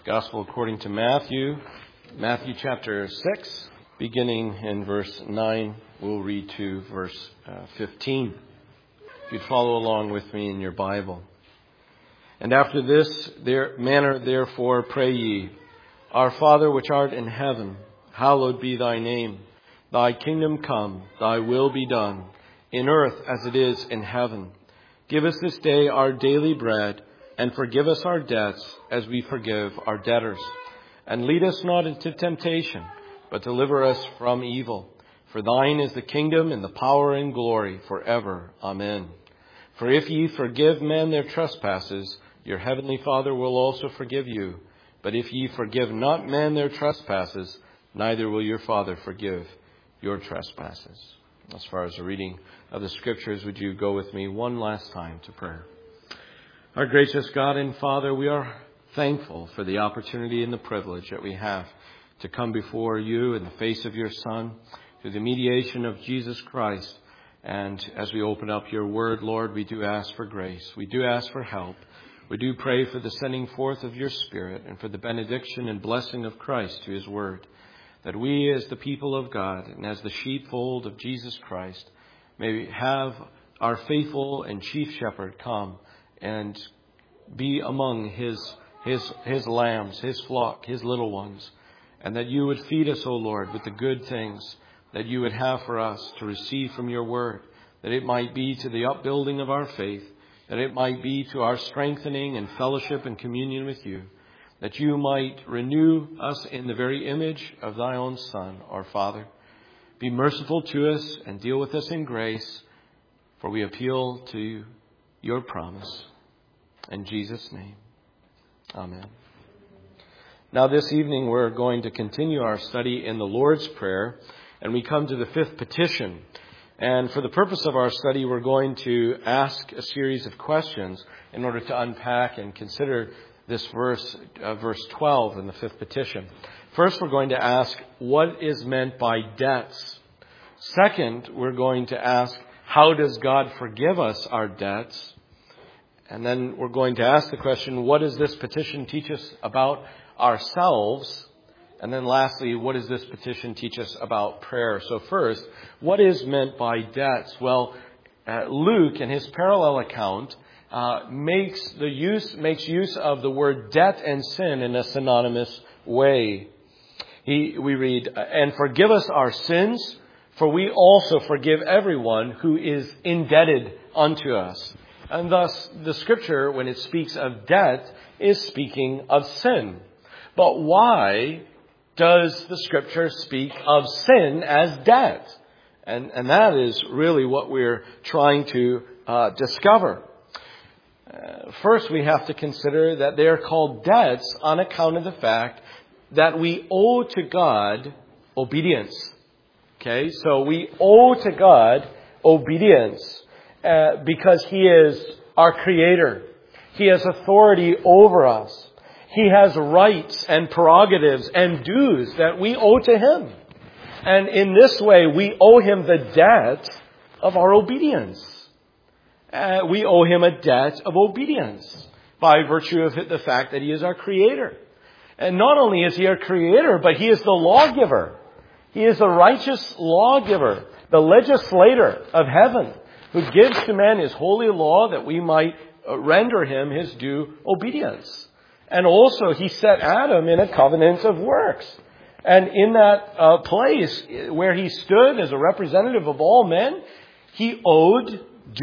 Gospel according to Matthew chapter 6, beginning in verse 9. We'll read to verse 15. If you'd follow along with me in your Bible. And after this manner, therefore, pray ye, Our Father which art in heaven, hallowed be thy name. Thy kingdom come, thy will be done, in earth as it is in heaven. Give us this day our daily bread, and forgive us our debts as we forgive our debtors. And lead us not into temptation, but deliver us from evil. For thine is the kingdom and the power and glory forever. Amen. For if ye forgive men their trespasses, your heavenly Father will also forgive you. But if ye forgive not men their trespasses, neither will your Father forgive your trespasses. As far as the reading of the Scriptures, would you go with me one last time to prayer? Our gracious God and Father, we are thankful for the opportunity and the privilege that we have to come before you in the face of your Son, through the mediation of Jesus Christ. And as we open up your word, Lord, we do ask for grace. We do ask for help. We do pray for the sending forth of your Spirit and for the benediction and blessing of Christ to his word, that we as the people of God and as the sheepfold of Jesus Christ may have our faithful and chief shepherd come and be among his lambs, his flock, his little ones, and that you would feed us, O Lord, with the good things that you would have for us to receive from your word, that it might be to the upbuilding of our faith, that it might be to our strengthening and fellowship and communion with you, that you might renew us in the very image of thy own Son, our Father. Be merciful to us and deal with us in grace, for we appeal to your promise. In Jesus' name, amen. Now this evening we're going to continue our study in the Lord's Prayer, and we come to the fifth petition. And for the purpose of our study, we're going to ask a series of questions in order to unpack and consider this verse 12 in the fifth petition. First, we're going to ask what is meant by debts. Second, we're going to ask how does God forgive us our debts? And then we're going to ask the question, what does this petition teach us about ourselves? And then lastly, what does this petition teach us about prayer? So first, what is meant by debts? Well, Luke, in his parallel account, makes use of the word debt and sin in a synonymous way. We read, and forgive us our sins, for we also forgive everyone who is indebted unto us. And thus, the Scripture, when it speaks of debt, is speaking of sin. But why does the Scripture speak of sin as debt? And that is really what we're trying to discover. First, we have to consider that they are called debts on account of the fact that we owe to God obedience. Okay, so we owe to God obedience because He is our Creator. He has authority over us. He has rights and prerogatives and dues that we owe to Him. And in this way, we owe Him the debt of our obedience. We owe Him a debt of obedience by virtue of the fact that He is our Creator. And not only is He our Creator, but He is the lawgiver. He is the righteous lawgiver, the legislator of heaven, who gives to man His holy law that we might render Him His due obedience. And also He set Adam in a covenant of works. And in that place where he stood as a representative of all men, he owed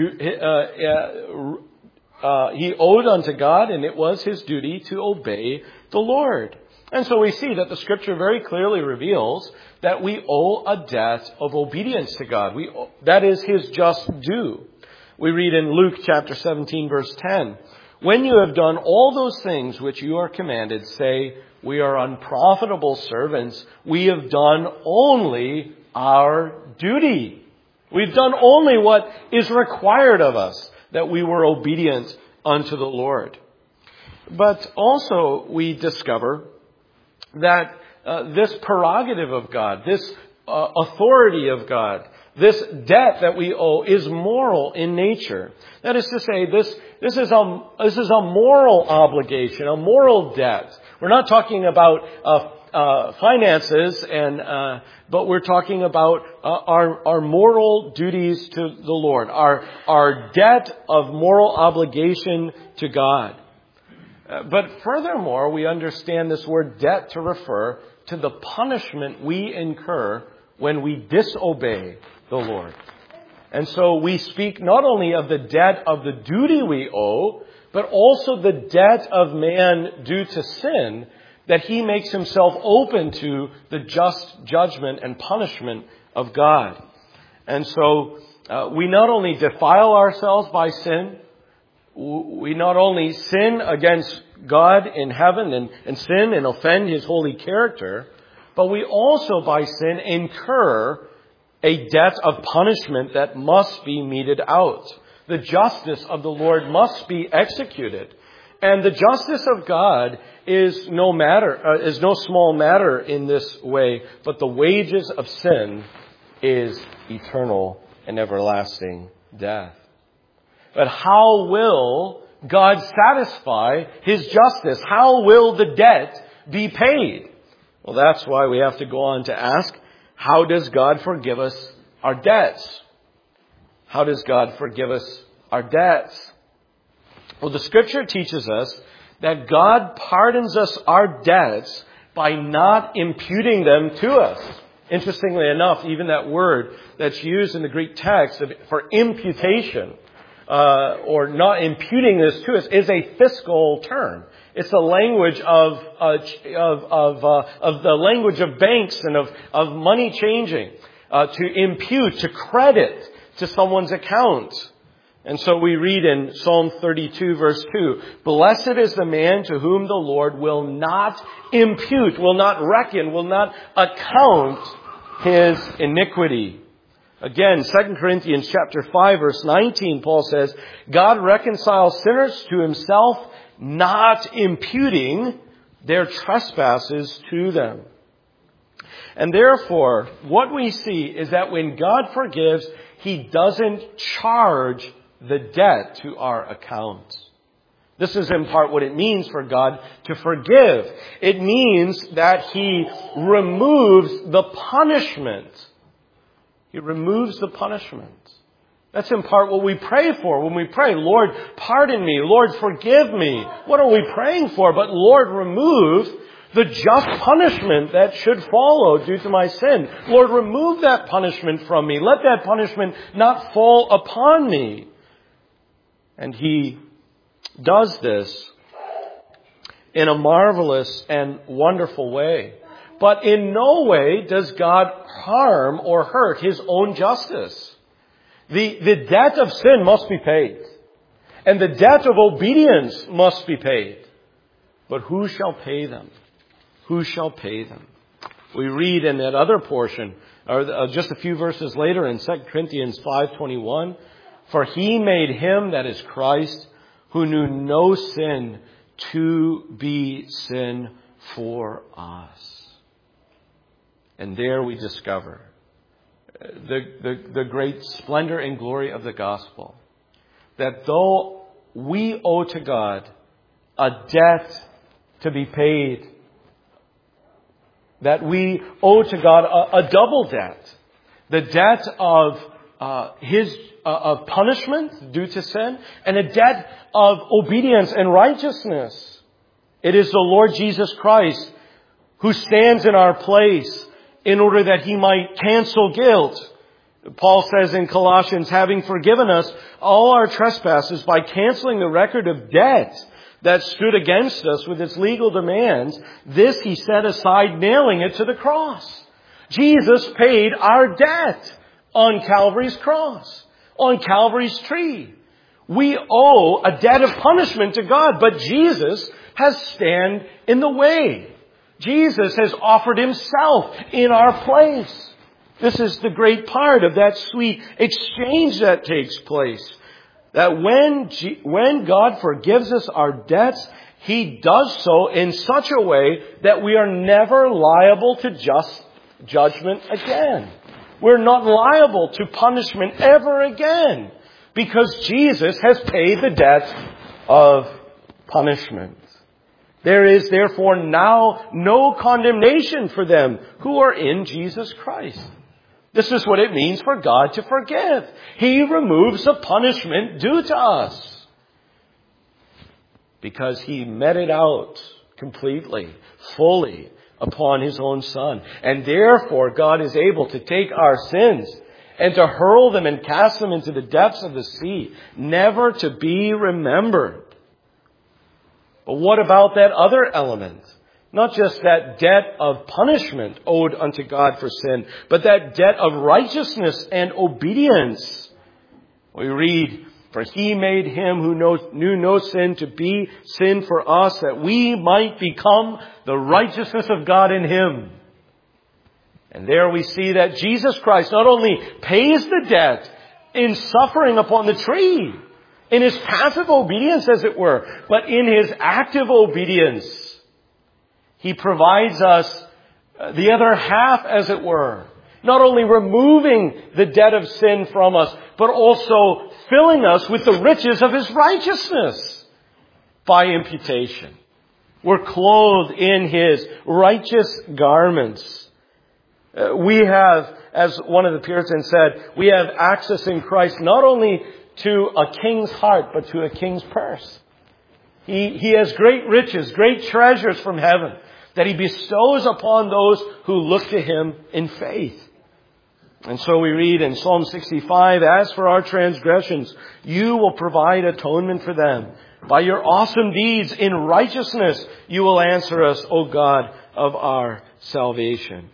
unto God, and it was his duty to obey the Lord. And so we see that the Scripture very clearly reveals that we owe a debt of obedience to God. That is His just due. We read in Luke chapter 17, verse 10, when you have done all those things which you are commanded, say, we are unprofitable servants. We have done only our duty. We've done only what is required of us, that we were obedient unto the Lord. But also we discover that this prerogative of God, this authority of God, this debt that we owe is moral in nature. That is to say, this is a moral obligation, a moral debt. We're not talking about finances, but we're talking about our moral duties to the Lord, our debt of moral obligation to God. But furthermore, we understand this word debt to refer to the punishment we incur when we disobey the Lord. And so we speak not only of the debt of the duty we owe, but also the debt of man due to sin, that he makes himself open to the just judgment and punishment of God. And so we not only defile ourselves by sin, we not only sin against God in heaven and sin and offend His holy character, but we also by sin incur a debt of punishment that must be meted out. The justice of the Lord must be executed. And the justice of God is no small matter in this way, but the wages of sin is eternal and everlasting death. But how will God satisfy His justice? How will the debt be paid? Well, that's why we have to go on to ask, how does God forgive us our debts? How does God forgive us our debts? Well, the Scripture teaches us that God pardons us our debts by not imputing them to us. Interestingly enough, even that word that's used in the Greek text for imputation, or not imputing this to us, is a fiscal term. It's the language of the language of banks and of money changing, to impute, to credit to someone's account. And so we read in Psalm 32 verse 2, "Blessed is the man to whom the Lord will not impute, will not reckon, will not account his iniquity." Again, 2 Corinthians chapter 5 verse 19, Paul says, "God reconciles sinners to Himself, not imputing their trespasses to them." And therefore, what we see is that when God forgives, He doesn't charge the debt to our account. This is in part what it means for God to forgive. It means that He removes the punishment. He removes the punishment. That's in part what we pray for when we pray, "Lord, pardon me. Lord, forgive me." What are we praying for? But Lord, remove the just punishment that should follow due to my sin. Lord, remove that punishment from me. Let that punishment not fall upon me. And He does this in a marvelous and wonderful way. But in no way does God harm or hurt His own justice. The debt of sin must be paid. And the debt of obedience must be paid. But who shall pay them? Who shall pay them? We read in that other portion, or just a few verses later in 2 Corinthians 5:21, "For He made Him, that is Christ, who knew no sin, to be sin for us." And there we discover the great splendor and glory of the gospel. That though we owe to God a debt to be paid, that we owe to God a double debt. The debt of of punishment due to sin, and a debt of obedience and righteousness. It is the Lord Jesus Christ who stands in our place in order that He might cancel guilt. Paul says in Colossians, having forgiven us all our trespasses by canceling the record of debt that stood against us with its legal demands, this He set aside, nailing it to the cross. Jesus paid our debt on Calvary's cross, on Calvary's tree. We owe a debt of punishment to God, but Jesus has stand in the way. Jesus has offered Himself in our place. This is the great part of that sweet exchange that takes place. That when God forgives us our debts, He does so in such a way that we are never liable to just judgment again. We're not liable to punishment ever again, because Jesus has paid the debt of punishment. There is therefore now no condemnation for them who are in Jesus Christ. This is what it means for God to forgive. He removes the punishment due to us because He meted out completely, fully upon His own Son. And therefore God is able to take our sins and to hurl them and cast them into the depths of the sea, never to be remembered. But what about that other element? Not just that debt of punishment owed unto God for sin, but that debt of righteousness and obedience. We read, "For He made Him who knew no sin to be sin for us, that we might become the righteousness of God in Him." And there we see that Jesus Christ not only pays the debt in suffering upon the tree, in His passive obedience, as it were, but in His active obedience, He provides us the other half, as it were. Not only removing the debt of sin from us, but also filling us with the riches of His righteousness by imputation. We're clothed in His righteous garments. We have, as one of the Puritans said, we have access in Christ not only to a king's heart, but to a king's purse. He has great riches, great treasures from heaven that He bestows upon those who look to Him in faith. And so we read in Psalm 65, "As for our transgressions, You will provide atonement for them. By Your awesome deeds in righteousness, You will answer us, O God of our salvation."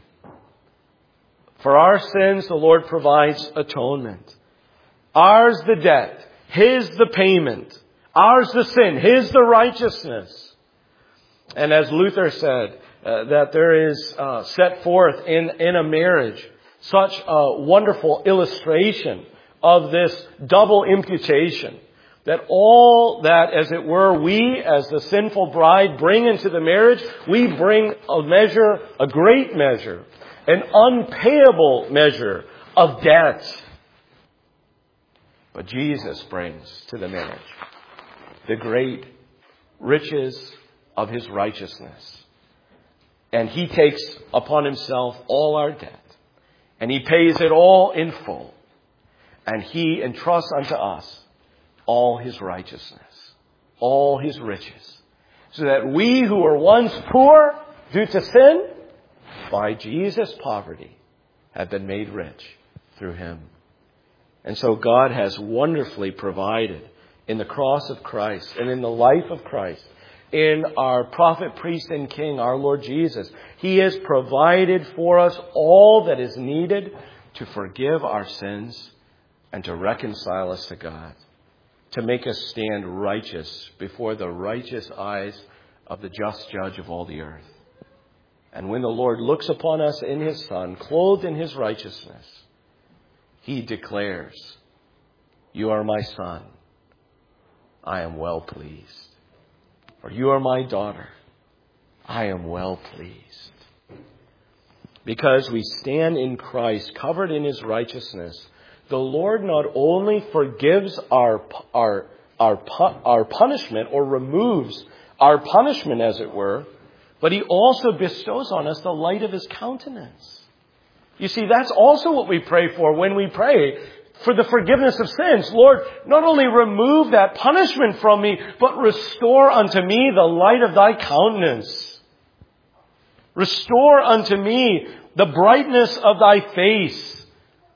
For our sins, the Lord provides atonement. Ours the debt, His the payment. Ours the sin, His the righteousness. And as Luther said, that there is set forth in a marriage such a wonderful illustration of this double imputation, that all that, as it were, we as the sinful bride bring into the marriage, we bring a measure, a great measure, an unpayable measure of debt. But Jesus brings to the marriage the great riches of His righteousness. And He takes upon Himself all our debt. And He pays it all in full. And He entrusts unto us all His righteousness, all His riches. So that we who were once poor due to sin, by Jesus' poverty, have been made rich through Him. And so God has wonderfully provided in the cross of Christ and in the life of Christ, in our prophet, priest, and king, our Lord Jesus. He has provided for us all that is needed to forgive our sins and to reconcile us to God, to make us stand righteous before the righteous eyes of the just judge of all the earth. And when the Lord looks upon us in His Son, clothed in His righteousness, He declares, "You are my Son. I am well pleased." Or, "You are my daughter. I am well pleased." Because we stand in Christ, covered in His righteousness, the Lord not only forgives our punishment, or removes our punishment, as it were, but He also bestows on us the light of His countenance. You see, that's also what we pray for when we pray for the forgiveness of sins. Lord, not only remove that punishment from me, but restore unto me the light of Thy countenance. Restore unto me the brightness of Thy face.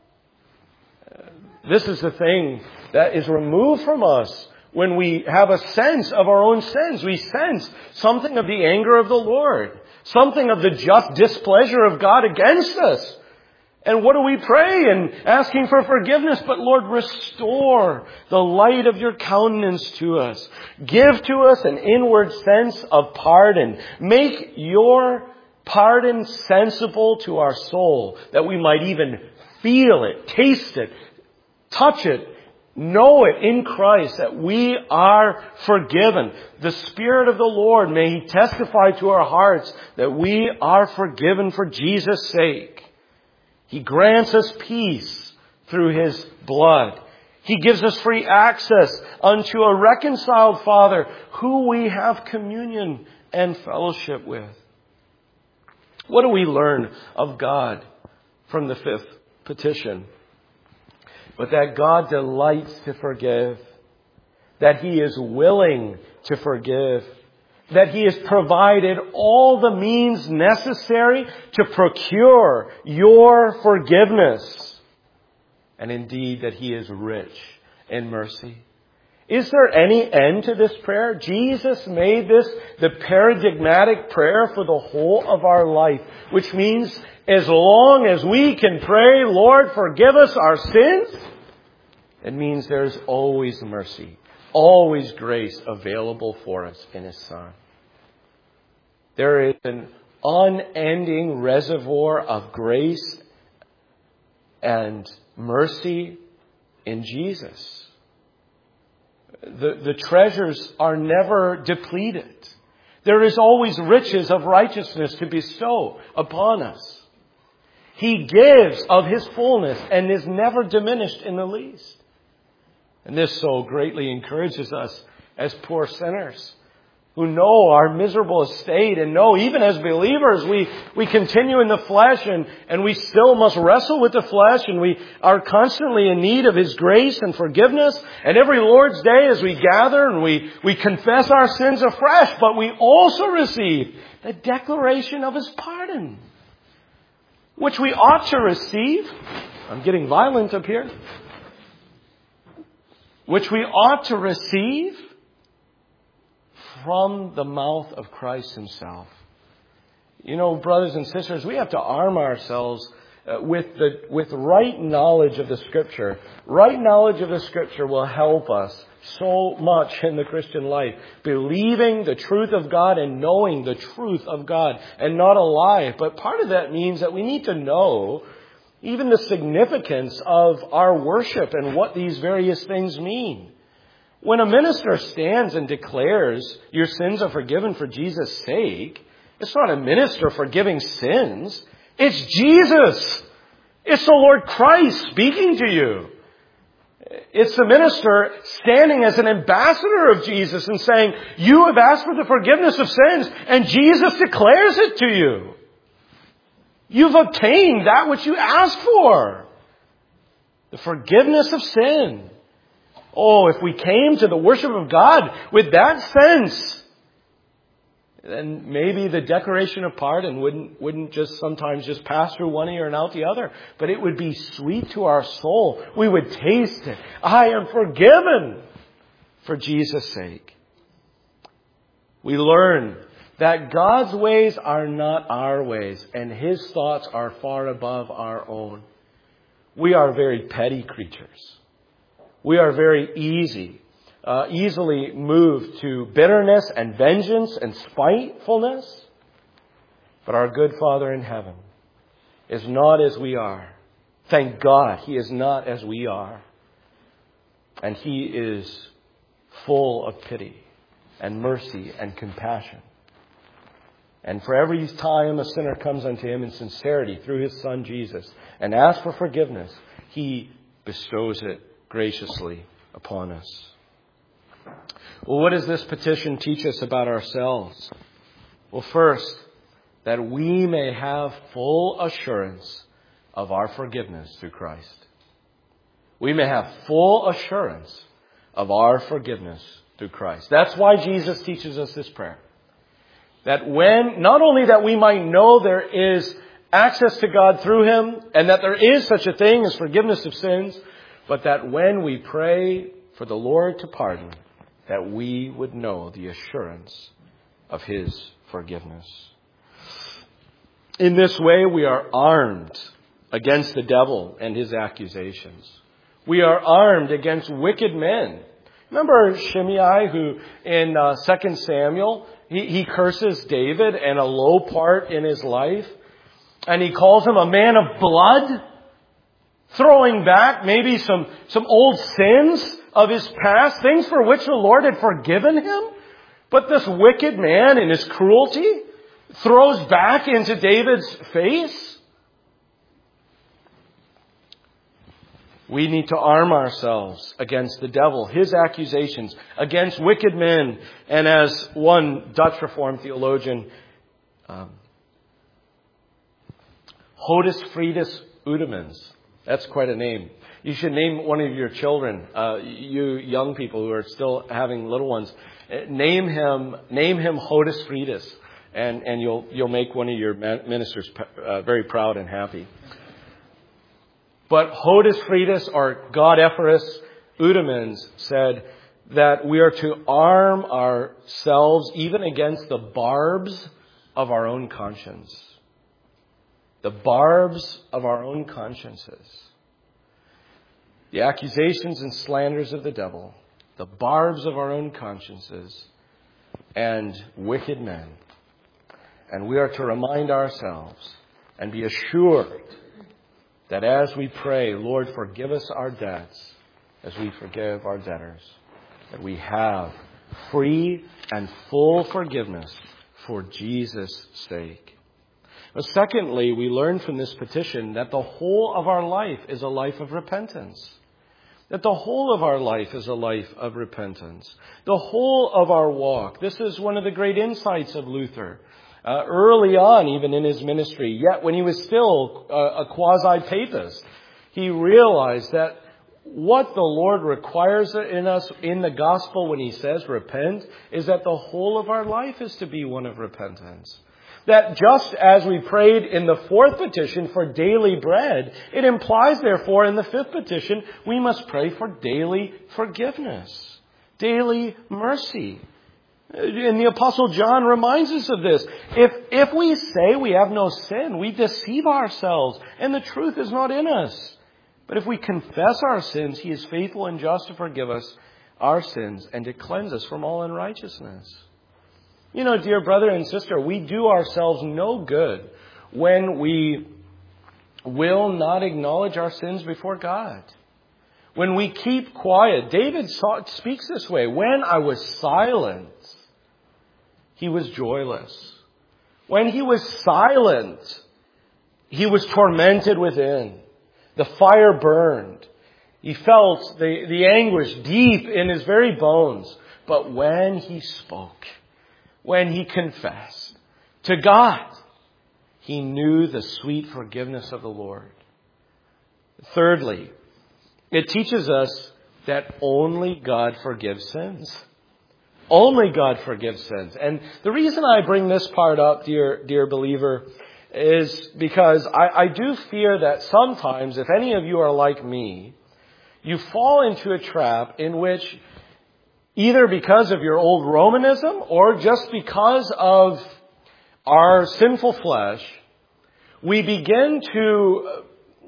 This is the thing that is removed from us when we have a sense of our own sins. We sense something of the anger of the Lord, something of the just displeasure of God against us. And what do we pray? And asking for forgiveness. But Lord, restore the light of Your countenance to us. Give to us an inward sense of pardon. Make Your pardon sensible to our soul, that we might even feel it, taste it, touch it, know it in Christ, that we are forgiven. The Spirit of the Lord, may He testify to our hearts that we are forgiven for Jesus' sake. He grants us peace through His blood. He gives us free access unto a reconciled Father who we have communion and fellowship with. What do we learn of God from the fifth petition? But that God delights to forgive, that He is willing to forgive, that He has provided all the means necessary to procure your forgiveness, and indeed that He is rich in mercy. Is there any end to this prayer? Jesus made this the paradigmatic prayer for the whole of our life, which means as long as we can pray, Lord, forgive us our sins, it means there's always mercy, always grace available for us in His Son. There is an unending reservoir of grace and mercy in Jesus. The treasures are never depleted. There is always riches of righteousness to bestow upon us. He gives of His fullness and is never diminished in the least. And this so greatly encourages us as poor sinners who know our miserable estate and know even as believers we continue in the flesh and we still must wrestle with the flesh and we are constantly in need of His grace and forgiveness. And every Lord's Day as we gather and we confess our sins afresh, but we also receive the declaration of His pardon, which we ought to receive. I'm getting violent up here. Which we ought to receive from the mouth of Christ Himself. You know, brothers and sisters, we have to arm ourselves with right knowledge of the Scripture. Right knowledge of the Scripture will help us so much in the Christian life. Believing the truth of God and knowing the truth of God and not a lie. But part of that means that we need to know even the significance of our worship and what these various things mean. When a minister stands and declares your sins are forgiven for Jesus' sake, it's not a minister forgiving sins. It's Jesus. It's the Lord Christ speaking to you. It's the minister standing as an ambassador of Jesus and saying, you have asked for the forgiveness of sins, and Jesus declares it to you. You've obtained that which you asked for. The forgiveness of sin. Oh, if we came to the worship of God with that sense, then maybe the declaration of pardon wouldn't just sometimes just pass through one ear and out the other, but it would be sweet to our soul. We would taste it. I am forgiven for Jesus' sake. We learn that God's ways are not our ways, and His thoughts are far above our own. We are very petty creatures. We are very easily moved to bitterness and vengeance and spitefulness. But our good Father in heaven is not as we are. Thank God He is not as we are. And He is full of pity and mercy and compassion. And for every time a sinner comes unto Him in sincerity through His Son Jesus and asks for forgiveness, He bestows it graciously upon us. Well, what does this petition teach us about ourselves? Well, first, that we may have full assurance of our forgiveness through Christ. We may have full assurance of our forgiveness through Christ. That's why Jesus teaches us this prayer. That not only that we might know there is access to God through Him and that there is such a thing as forgiveness of sins, but that when we pray for the Lord to pardon, that we would know the assurance of His forgiveness. In this way, we are armed against the devil and his accusations. We are armed against wicked men. Remember Shimei, who in 2 Samuel, he curses David and a low part in his life, and he calls him a man of blood, throwing back maybe some old sins of his past, things for which the Lord had forgiven him. But this wicked man in his cruelty throws back into David's face. We need to arm ourselves against the devil, his accusations, against wicked men. And as one Dutch Reformed theologian, Hodus Friedus Udemans, that's quite a name. You should name one of your children, you young people who are still having little ones, name him Hodus Friedus, and you'll make one of your ministers very proud and happy. But Hodus Friedus, or Godefferus Udemans, said that we are to arm ourselves even against the barbs of our own conscience. The barbs of our own consciences. The accusations and slanders of the devil, the barbs of our own consciences, and wicked men. And we are to remind ourselves and be assured that as we pray, Lord, forgive us our debts as we forgive our debtors, that we have free and full forgiveness for Jesus' sake. But secondly, we learn from this petition that the whole of our life is a life of repentance. That the whole of our life is a life of repentance. The whole of our walk. This is one of the great insights of Luther. Early on, even in his ministry, yet when he was still a quasi-papist, he realized that what the Lord requires in us in the gospel when he says repent is that the whole of our life is to be one of repentance. That just as we prayed in the fourth petition for daily bread, it implies therefore in the fifth petition we must pray for daily forgiveness, daily mercy. And the Apostle John reminds us of this. If we say we have no sin, we deceive ourselves, and the truth is not in us. But if we confess our sins, he is faithful and just to forgive us our sins and to cleanse us from all unrighteousness. You know, dear brother and sister, we do ourselves no good when we will not acknowledge our sins before God. When we keep quiet. David speaks this way. When I was silent, he was joyless. When he was silent, he was tormented within. The fire burned. He felt the anguish deep in his very bones. But when he spoke, when he confessed to God, he knew the sweet forgiveness of the Lord. Thirdly, it teaches us that only God forgives sins. Only God forgives sins. And the reason I bring this part up, dear believer, is because I do fear that sometimes, if any of you are like me, you fall into a trap in which either because of your old Romanism or just because of our sinful flesh, we begin to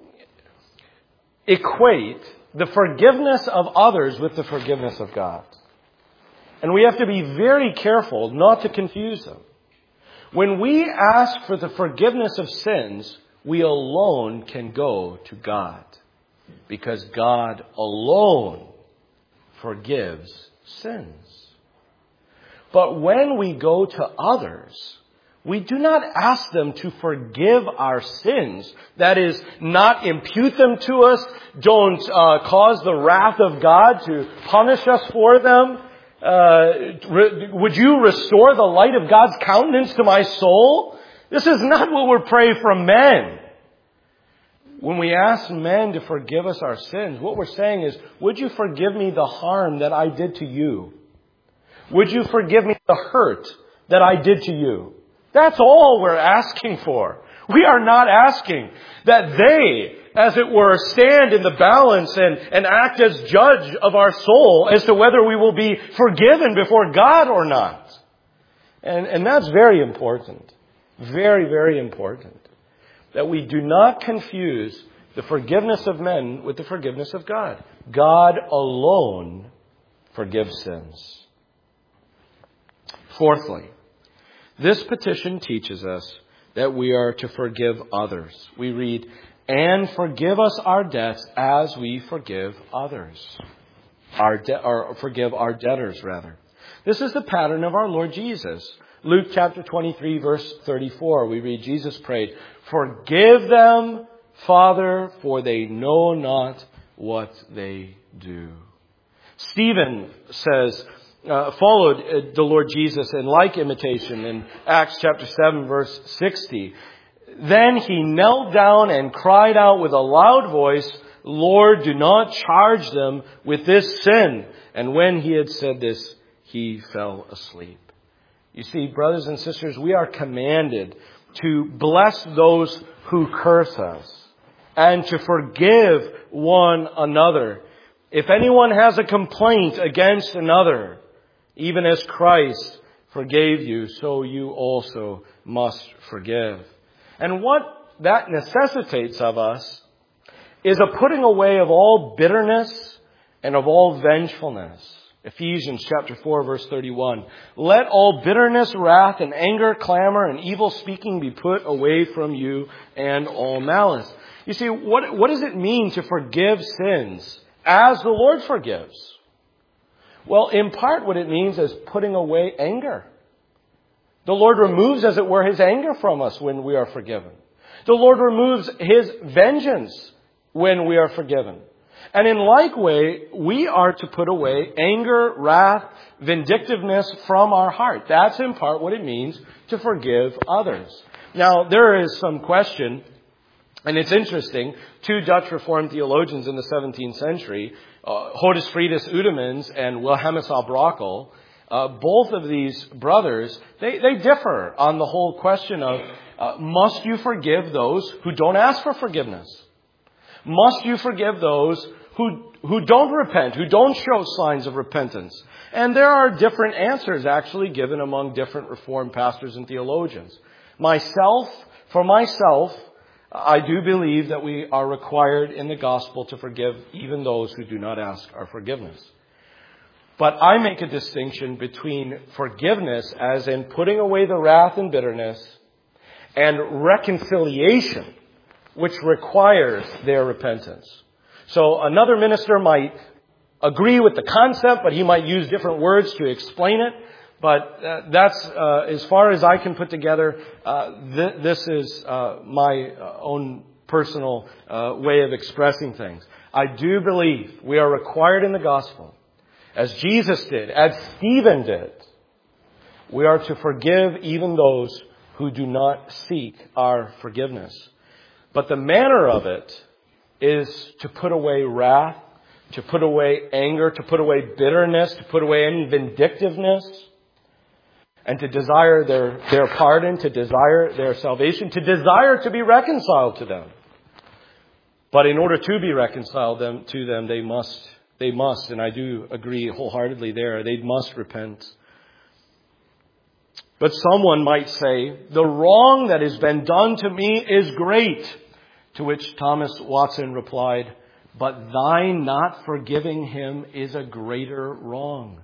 equate the forgiveness of others with the forgiveness of God. And we have to be very careful not to confuse them. When we ask for the forgiveness of sins, we alone can go to God. Because God alone forgives sins. But when we go to others, we do not ask them to forgive our sins. That is, not impute them to us. Don't cause the wrath of God to punish us for them. Would you restore the light of God's countenance to my soul? This is not what we're praying from men. When we ask men to forgive us our sins, what we're saying is, would you forgive me the harm that I did to you? Would you forgive me the hurt that I did to you? That's all we're asking for. We are not asking that they, as it were, stand in the balance and act as judge of our soul as to whether we will be forgiven before God or not. And that's very important. Very, very important. That we do not confuse the forgiveness of men with the forgiveness of God. God alone forgives sins. Fourthly, this petition teaches us that we are to forgive others. We read, and forgive us our debts as we forgive others. Or forgive our debtors, rather. This is the pattern of our Lord Jesus. Luke chapter 23, verse 34, we read, Jesus prayed, forgive them, Father, for they know not what they do. Stephen says, followed the Lord Jesus in like imitation in Acts chapter 7, verse 60. Then he knelt down and cried out with a loud voice, Lord, do not charge them with this sin. And when he had said this, he fell asleep. You see, brothers and sisters, we are commanded to bless those who curse us and to forgive one another. If anyone has a complaint against another, even as Christ forgave you, so you also must forgive. And what that necessitates of us is a putting away of all bitterness and of all vengefulness. Ephesians chapter 4, verse 31. Let all bitterness, wrath, and anger, clamor, and evil speaking be put away from you, and all malice. You see, what does it mean to forgive sins as the Lord forgives? Well, in part what it means is putting away anger. The Lord removes, as it were, His anger from us when we are forgiven. The Lord removes His vengeance when we are forgiven. And in like way, we are to put away anger, wrath, vindictiveness from our heart. That's in part what it means to forgive others. Now, there is some question, and it's interesting, two Dutch Reformed theologians in the 17th century, Godesfridus Udemans and Wilhelmus à Brakel, both of these brothers, they differ on the whole question of, must you forgive those who don't ask for forgiveness? Must you forgive those who don't repent, who don't show signs of repentance? And there are different answers actually given among different Reformed pastors and theologians. For myself, I do believe that we are required in the gospel to forgive even those who do not ask our forgiveness. But I make a distinction between forgiveness, as in putting away the wrath and bitterness, and reconciliation, which requires their repentance. So another minister might agree with the concept, but he might use different words to explain it. But that's as far as I can put together. This is my own personal way of expressing things. I do believe we are required in the gospel, as Jesus did, as Stephen did, we are to forgive even those who do not seek our forgiveness. But the manner of it is to put away wrath, to put away anger, to put away bitterness, to put away any vindictiveness, and to desire their pardon, to desire their salvation, to desire to be reconciled to them. But in order to be reconciled to them, they must, and I do agree wholeheartedly there, they must repent. But someone might say, the wrong that has been done to me is great. To which Thomas Watson replied, but thy not forgiving him is a greater wrong.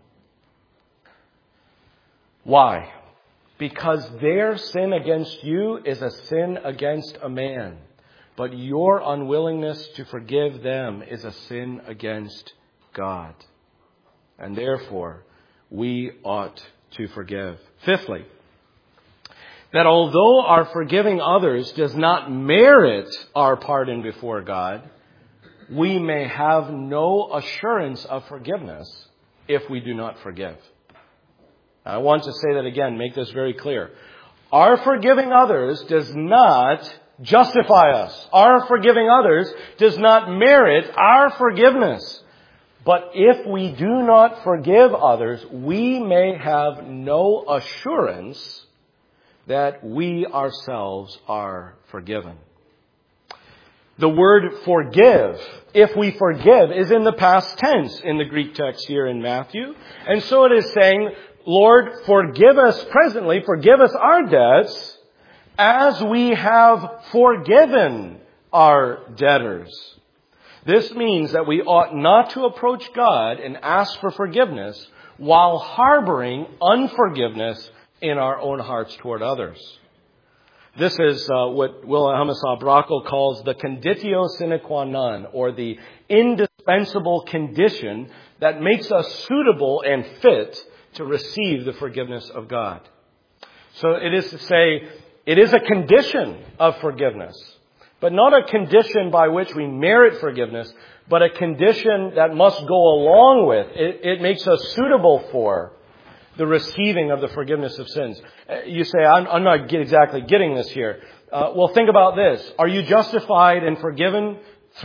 Why? Because their sin against you is a sin against a man, but your unwillingness to forgive them is a sin against God. And therefore, we ought to forgive. Fifthly, that although our forgiving others does not merit our pardon before God, we may have no assurance of forgiveness if we do not forgive. I want to say that again, make this very clear. Our forgiving others does not justify us. Our forgiving others does not merit our forgiveness. But if we do not forgive others, we may have no assurance that we ourselves are forgiven. The word forgive, if we forgive, is in the past tense in the Greek text here in Matthew. And so it is saying, Lord, forgive us presently, forgive us our debts, as we have forgiven our debtors. This means that we ought not to approach God and ask for forgiveness while harboring unforgiveness in our own hearts toward others. This is what Wilhelmus à Brakel calls the conditio sine qua non, or the indispensable condition that makes us suitable and fit to receive the forgiveness of God. So it is to say, it is a condition of forgiveness But not a condition by which we merit forgiveness, but a condition that must go along with. It makes us suitable for the receiving of the forgiveness of sins. You say, I'm not exactly getting this here. Well, think about this. Are you justified and forgiven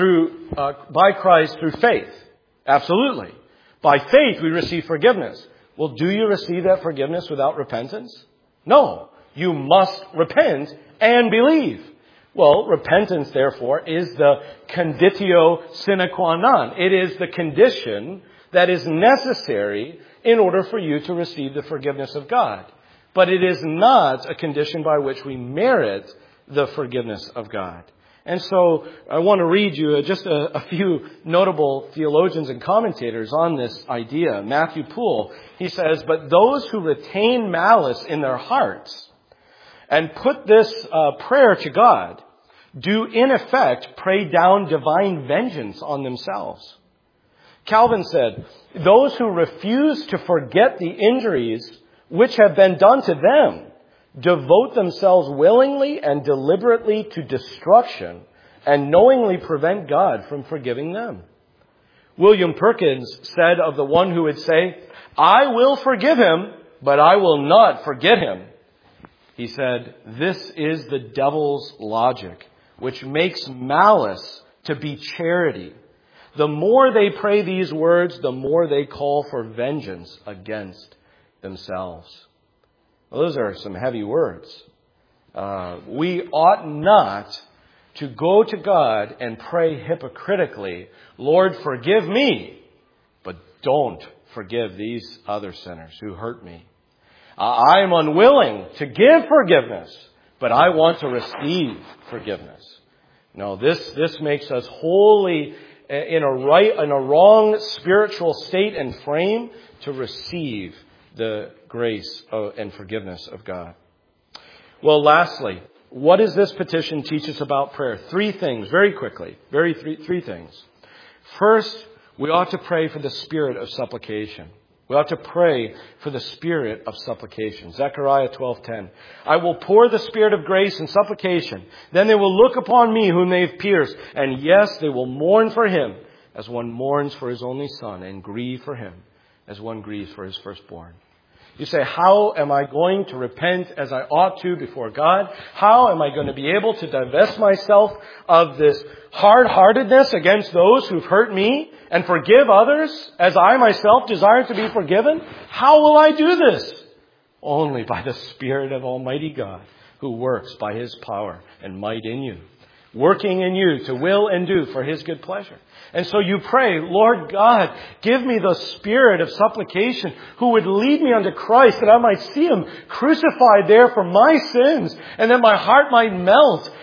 by Christ through faith? Absolutely. By faith we receive forgiveness. Well, do you receive that forgiveness without repentance? No. You must repent and believe. Well, repentance, therefore, is the conditio sine qua non. It is the condition that is necessary in order for you to receive the forgiveness of God. But it is not a condition by which we merit the forgiveness of God. And so I want to read you just a few notable theologians and commentators on this idea. Matthew Poole, he says, "But those who retain malice in their hearts and put this prayer to God do in effect pray down divine vengeance on themselves." Calvin said, "Those who refuse to forget the injuries which have been done to them devote themselves willingly and deliberately to destruction and knowingly prevent God from forgiving them." William Perkins said of the one who would say, "I will forgive him, but I will not forget him." He said, "This is the devil's logic, which makes malice to be charity. The more they pray these words, the more they call for vengeance against themselves." Well, those are some heavy words. We ought not to go to God and pray hypocritically, "Lord, forgive me, but don't forgive these other sinners who hurt me. I am unwilling to give forgiveness, but I want to receive forgiveness." No, this makes us wholly in a wrong spiritual state and frame to receive the grace and forgiveness of God. Well, lastly, what does this petition teach us about prayer? Three things, very quickly. Three things. First, we ought to pray for the spirit of supplication. We ought to pray for the spirit of supplication. Zechariah 12:10. "I will pour the spirit of grace and supplication. Then they will look upon me whom they have pierced. And yes, they will mourn for him as one mourns for his only son, and grieve for him as one grieves for his firstborn." You say, how am I going to repent as I ought to before God? How am I going to be able to divest myself of this hard-heartedness against those who've hurt me and forgive others as I myself desire to be forgiven? How will I do this? Only by the Spirit of Almighty God, who works by His power and might in you, working in you to will and do for His good pleasure. And so you pray, "Lord God, give me the spirit of supplication who would lead me unto Christ, that I might see Him crucified there for my sins, and that my heart might melt,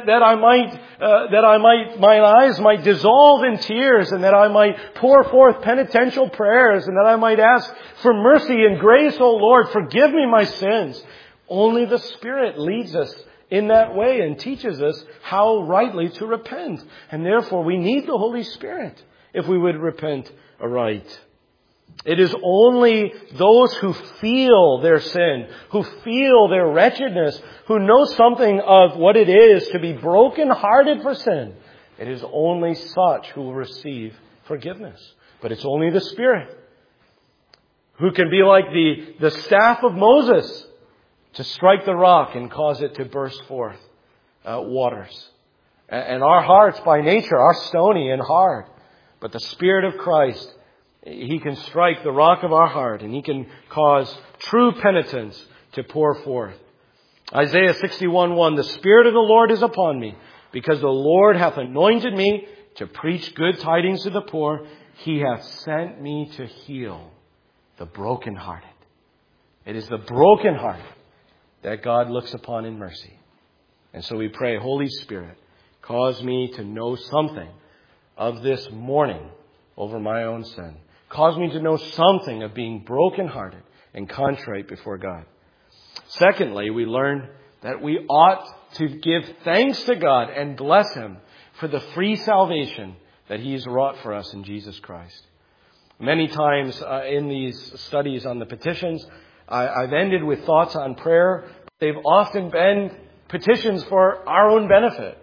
my eyes might dissolve in tears, and that I might pour forth penitential prayers, and that I might ask for mercy and grace. O Lord, forgive me my sins." Only the Spirit leads us in that way and teaches us how rightly to repent. And therefore we need the Holy Spirit if we would repent aright. It is only those who feel their sin, who feel their wretchedness, who know something of what it is to be broken-hearted for sin. It is only such who will receive forgiveness. But it's only the Spirit who can be like the staff of Moses, to strike the rock and cause it to burst forth waters. And our hearts by nature are stony and hard. But the Spirit of Christ, He can strike the rock of our heart, and He can cause true penitence to pour forth. Isaiah 61:1, "The Spirit of the Lord is upon me, because the Lord hath anointed me to preach good tidings to the poor. He hath sent me to heal the brokenhearted." It is the brokenhearted that God looks upon in mercy. And so we pray, "Holy Spirit, cause me to know something of this mourning over my own sin. Cause me to know something of being brokenhearted and contrite before God." Secondly, we learn that we ought to give thanks to God and bless Him for the free salvation that He has wrought for us in Jesus Christ. Many times in these studies on the petitions, I've ended with thoughts on prayer. They've often been petitions for our own benefit.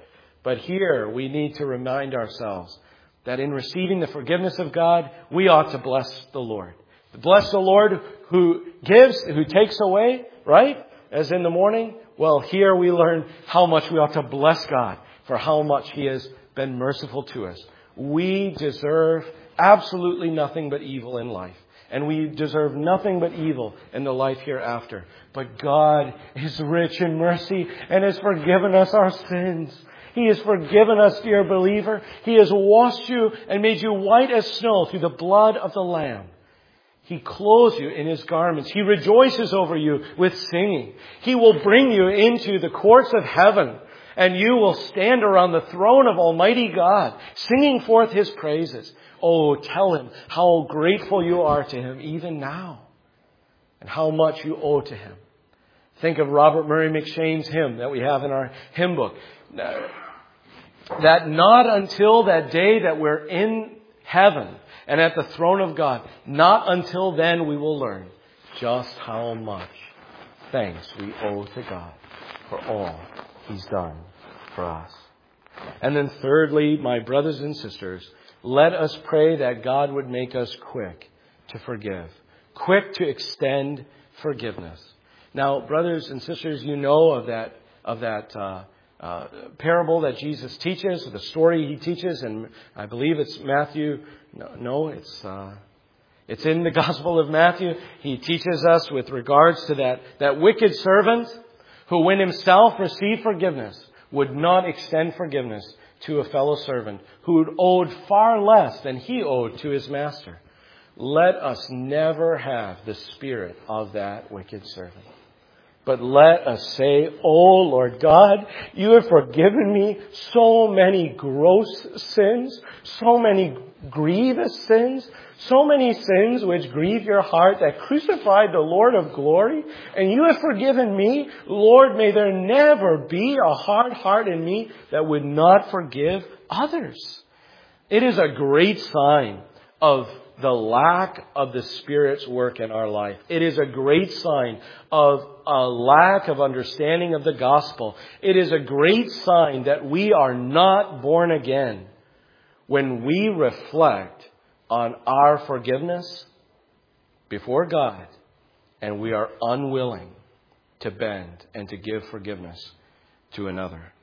But here we need to remind ourselves that in receiving the forgiveness of God, we ought to bless the Lord. Bless the Lord who gives, who takes away, right? As in the morning. Well, here we learn how much we ought to bless God for how much He has been merciful to us. We deserve absolutely nothing but evil in life. And we deserve nothing but evil in the life hereafter. But God is rich in mercy and has forgiven us our sins. He has forgiven us, dear believer. He has washed you and made you white as snow through the blood of the Lamb. He clothes you in His garments. He rejoices over you with singing. He will bring you into the courts of heaven, and you will stand around the throne of Almighty God, singing forth His praises. Oh, tell Him how grateful you are to Him even now, and how much you owe to Him. Think of Robert Murray McShane's hymn that we have in our hymn book. That not until that day that we're in heaven and at the throne of God, not until then we will learn just how much thanks we owe to God for all He's done for us. And then thirdly, my brothers and sisters, let us pray that God would make us quick to forgive, quick to extend forgiveness. Now, brothers and sisters, you know of that parable that Jesus teaches, the story He teaches, and I believe it's Matthew. No, it's in the Gospel of Matthew. He teaches us with regards to that wicked servant who, when himself received forgiveness, would not extend forgiveness to a fellow servant who owed far less than he owed to his master. Let us never have the spirit of that wicked servant. But let us say, "Oh Lord God, you have forgiven me so many gross sins, so many grievous sins, so many sins which grieve your heart that crucified the Lord of glory. And you have forgiven me. Lord, may there never be a hard heart in me that would not forgive others." It is a great sign of the lack of the Spirit's work in our life. It is a great sign of a lack of understanding of the gospel. It is a great sign that we are not born again when we reflect on our forgiveness before God and we are unwilling to bend and to give forgiveness to another.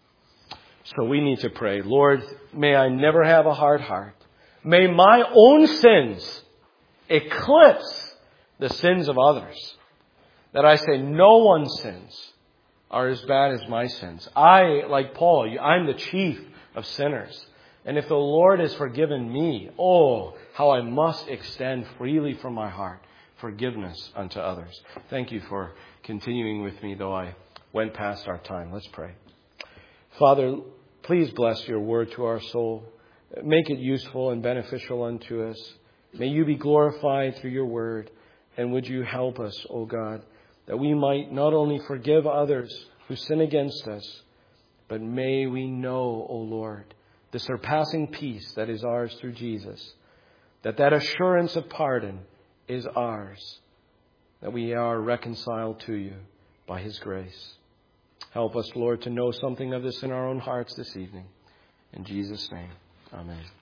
So we need to pray, Lord, may I never have a hard heart. May my own sins eclipse the sins of others. That I say no one's sins are as bad as my sins. I, like Paul, I'm the chief of sinners. And if the Lord has forgiven me, oh, how I must extend freely from my heart forgiveness unto others. Thank you for continuing with me, though I went past our time. Let's pray. Father, please bless your word to our soul. Make it useful and beneficial unto us. May you be glorified through your word. And would you help us, O God, that we might not only forgive others who sin against us, but may we know, O Lord, the surpassing peace that is ours through Jesus, that assurance of pardon is ours, that we are reconciled to you by His grace. Help us, Lord, to know something of this in our own hearts this evening. In Jesus' name. Amen.